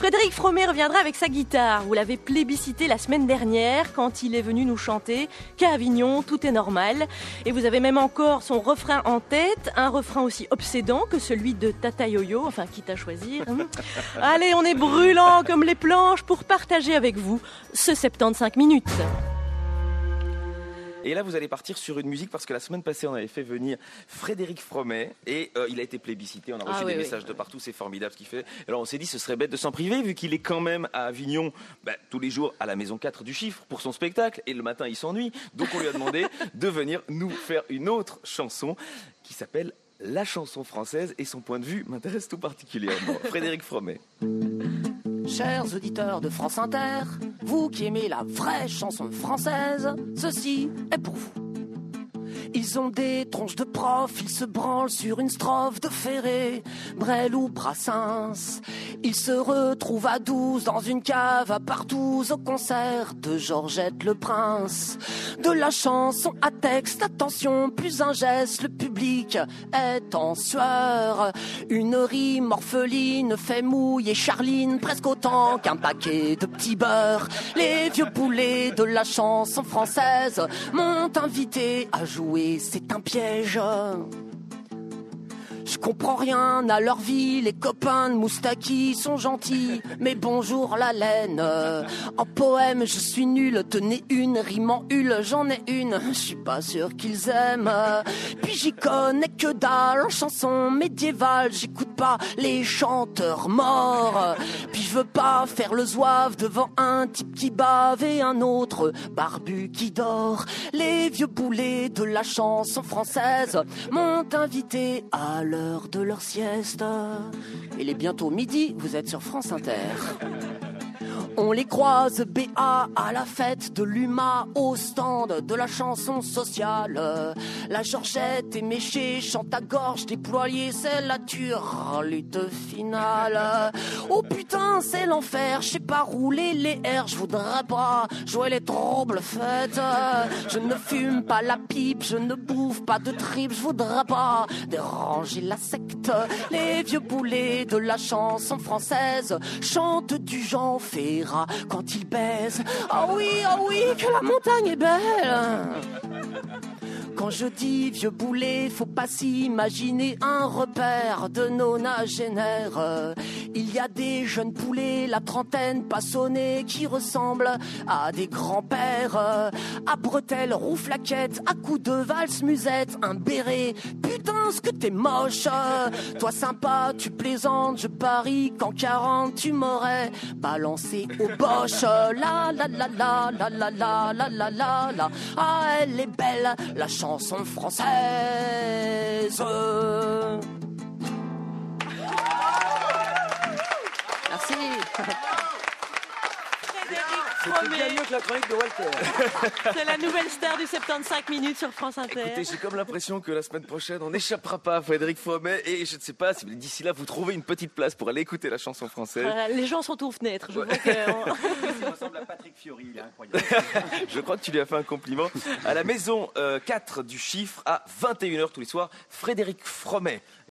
Frédéric Fromet reviendra avec sa guitare. Vous l'avez plébiscité la semaine dernière quand il est venu nous chanter qu'à Avignon, tout est normal. Et vous avez même encore son refrain en tête, un refrain aussi obsédant que celui de Tata Yo-Yo, enfin quitte à choisir. Allez, on est brûlant comme les planches pour partager avec vous ce 75 minutes. Et là, vous allez partir sur une musique parce que la semaine passée, on avait fait venir Frédéric Fromet et il a été plébiscité. On a reçu des messages de partout, c'est formidable ce qu'il fait. Alors on s'est dit, ce serait bête de s'en priver vu qu'il est quand même à Avignon tous les jours à la Maison 4 du Chiffre pour son spectacle. Et le matin, il s'ennuie. Donc on lui a demandé de venir nous faire une autre chanson qui s'appelle La chanson française. Et son point de vue m'intéresse tout particulièrement. Frédéric Fromet. Chers auditeurs de France Inter, vous qui aimez la vraie chanson française, ceci est pour vous. Ils ont des tronches de profs, ils se branlent sur une strophe de Ferré, Brel ou Brassens. Ils se retrouvent à 12 dans une cave à Partouze au concert de Georgette le Prince. De la chanson à texte, attention, plus un geste, le public est en sueur. Une rime orpheline fait mouiller Charline presque autant qu'un paquet de petits beurre. Les vieux poulets de la chanson française m'ont invité à jouer, c'est un piège. Je comprends rien à leur vie, les copains de Moustaki sont gentils, mais bonjour la laine. En poème, je suis nul, tenez une, rime en hule, j'en ai une, je suis pas sûr qu'ils aiment. Puis j'y connais que dalle, en chanson médiévale, j'écoute pas les chanteurs morts. Puis je veux pas faire le zouave devant un type qui bave et un autre barbu qui dort. Les vieux boulets de la chanson française m'ont invité à l'heure de leur sieste. Il est bientôt midi, vous êtes sur France Inter. On les croise BA à la fête de l'UMA, au stand de la chanson sociale. La Georgette est méchée, chante à gorge déployée, c'est la lutte finale. Oh putain, c'est l'enfer, je sais pas rouler les airs, je voudrais pas jouer les troubles fêtes. Je ne fume pas la pipe, je ne bouffe pas de tripes, je voudrais pas déranger la secte. Les vieux boulets de la chanson française chantent du Jean Ferrat quand il baise. Ah oui, que la montagne est belle. Quand je dis vieux boulet, faut pas s'imaginer un repère de nonagénaires. Il y a des jeunes poulets, la trentaine pas sonnée, qui ressemblent à des grands-pères. À bretelles, rouflaquettes, à coups de valse musette, un béret. Putain, ce que t'es moche. Toi sympa, tu plaisantes, je parie qu'en 40 tu m'aurais balancé au boche. La la la la la la la la la la la. Ah, elle est belle, la chanson française. Merci. C'était bien mieux que la chronique de Walter. C'est la nouvelle star du 75 minutes sur France Inter. Écoutez, j'ai comme l'impression que la semaine prochaine, on n'échappera pas à Frédéric Fromet. Et je ne sais pas si d'ici là, vous trouvez une petite place pour aller écouter la chanson française. Les gens sont aux fenêtres. Je vois que... Il ressemble à Patrick Fiori, il est incroyable. Je crois que tu lui as fait un compliment. À la Maison 4 du Chiffre, à 21h tous les soirs, Frédéric Fromet.